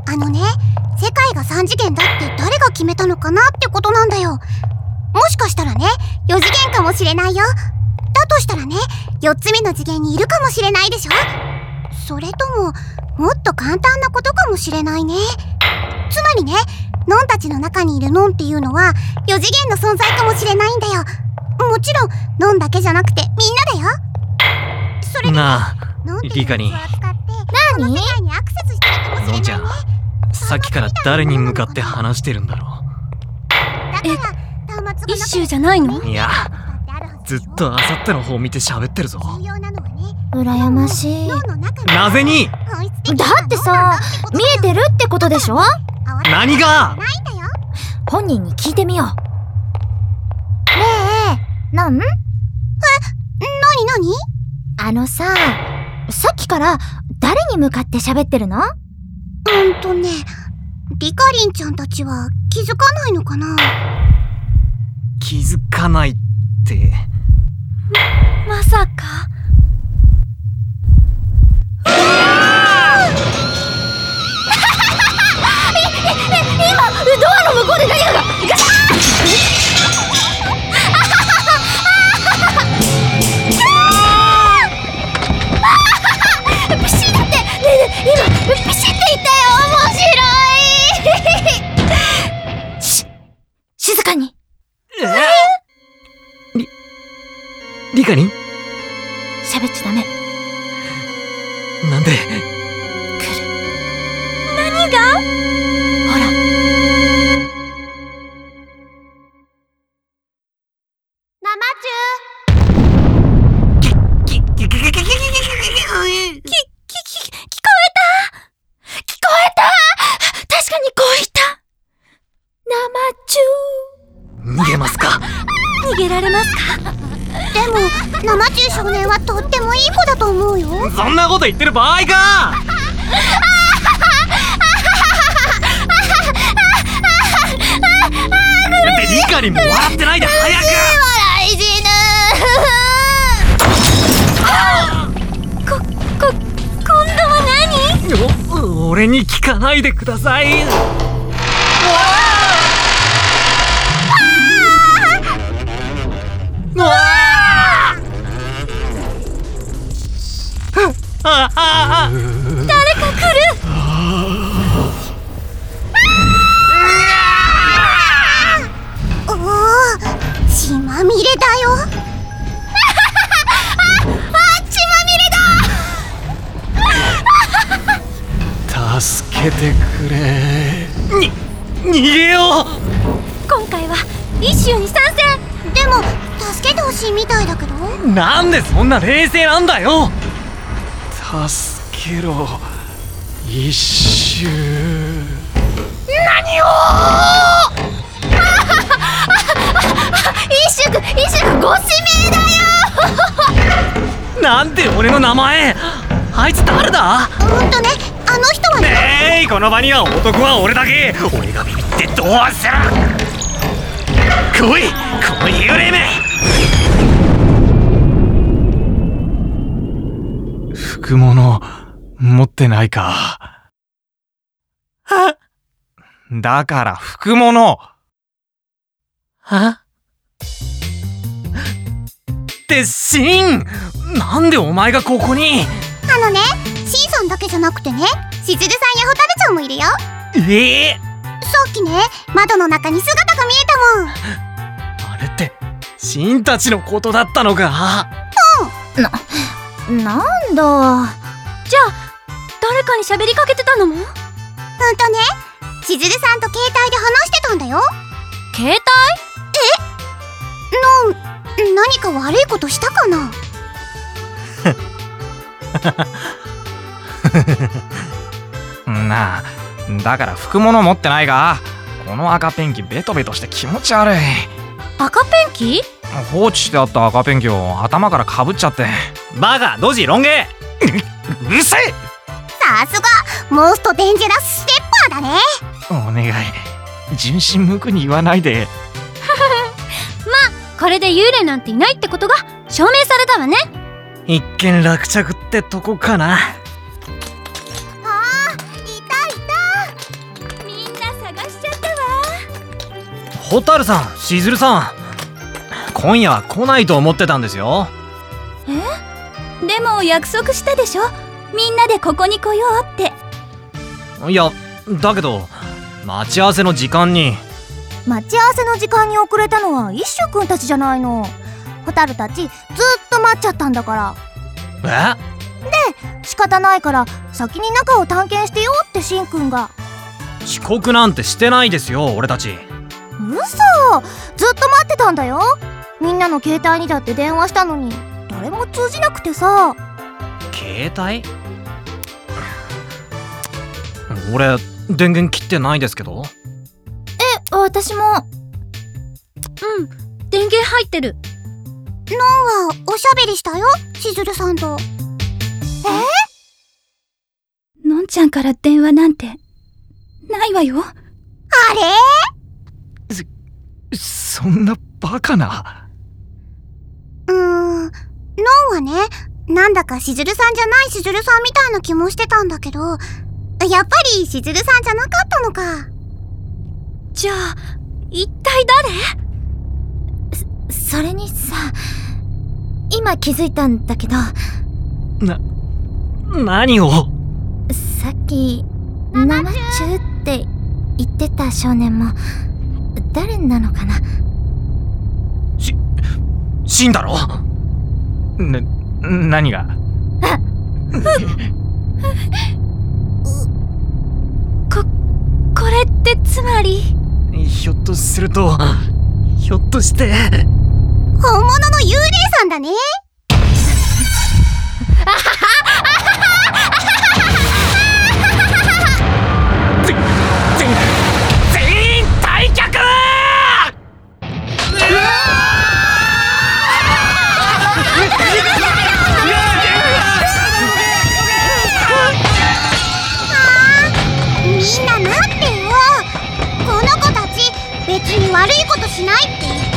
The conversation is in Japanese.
世界が3次元だって誰が決めたのかなってことなんだよ。もしかしたらね、4次元かもしれないよ。だとしたらね、4つ目の次元にいるかもしれないでしょ。それとももっと簡単なことかもしれないね。つまりね、ノンたちの中にいるノンっていうのは4次元の存在かもしれないんだよ。もちろんノンだけじゃなくてみんなだよ。それでなあ、リカに。 何？ ノンちゃん、さっきから誰に向かって話してるんだろう。一周じゃないの？ いや、ずっとあさっての方見て喋ってるぞ。 羨ましい。 なぜに？ だってさ、見えてるってことでしょ？ 何が？ 本人に聞いてみよう。ねえ、なん？ 何？ さっきから誰に向かって喋ってるの？ リカリンちゃんたちは気づかないのかな？ 気づかないって。 まさか。今ドアの向こうで何かがガシャーピシッだって。ねえ今ピシッって言ったよ。面白い。静かに。 リカに？ 喋っちゃダメ。 なんで？ 来る。何が？ほら。確かにこう言った。生中。 逃げますか？ 逃げられますか？ でも生中少年はとってもいい子だと思うよ。 そんなこと言ってる場合か！ってリカにも笑ってないで早く！ 笑い死ぬ。今度は何？俺に聞かないでください。 誰か来る。 おお、血まみれだよ。血まみれだ。 助けてくれ。逃げよう。 今回は一周に参戦。 でも助けてほしいみたいだけど。 なんでそんな冷静なんだよ。助けろ、一周。 何を？一周ご指名だよ。 なんで俺の名前？あいつ誰だ？ ね、あの人はねえ、この場には男は俺だけ。俺がビビってどうする？来い、この幽霊め！服物持ってないか。だから服物。ってシン、なんでお前がここに？ シンさんだけじゃなくてね、しずるさんやホタルちゃんもいるよ。さっきね、窓の中に姿が見えたもん。 あれってシンたちのことだったのか？ なんだ。じゃあ誰かに喋りかけてたのも？ しずるさんと携帯で話してたんだよ。 携帯？ 何か悪いことしたかな？ なあ、だから服物持ってないが、この赤ペンキベトベトして気持ち悪い。 赤ペンキ？ 放置してあった赤ペンキを頭からかぶっちゃって。バカ、ドジ、ロン毛。うるせえ。 さすがモーストデンジャラスステッパーだね。 お願い、純真無垢に言わないで。 これで幽霊なんていないってことが証明されたわね。 一件落着ってとこかな。 いたいた。 蛍さん、しずるさん、今夜は来ないと思ってたんですよ。 でも約束したでしょ、みんなでここに来ようって。 いや、だけど待ち合わせの時間に。 待ち合わせの時間に遅れたのは一周くんたちじゃないの。蛍たちずっと待っちゃったんだから。仕方ないから先に中を探検してよってしんくんが。 遅刻なんてしてないですよ、俺たち。 嘘、ずっと待ってたんだよ。みんなの携帯にだって電話したのに誰も通じなくてさ。 携帯？俺電源切ってないですけど。 私も。 電源入ってる。 ノンはおしゃべりしたよ、しずるさんと。 のんちゃんから電話なんてないわよ。 あれ？ そんなバカな。 ノンはね、なんだかしずるさんじゃないしずるさんみたいな気もしてたんだけど、やっぱりしずるさんじゃなかったのか。 じゃあ一体誰？ それにさ、今気づいたんだけど。 何を？ さっき生中って言ってた少年も誰なのかな。 死んだろ？何が？ これってつまり。 ひょっとすると、ひょっとして本物の幽霊さんだね。 全員退却！ みんな待ってよ。この子たち別に悪いことしないって言って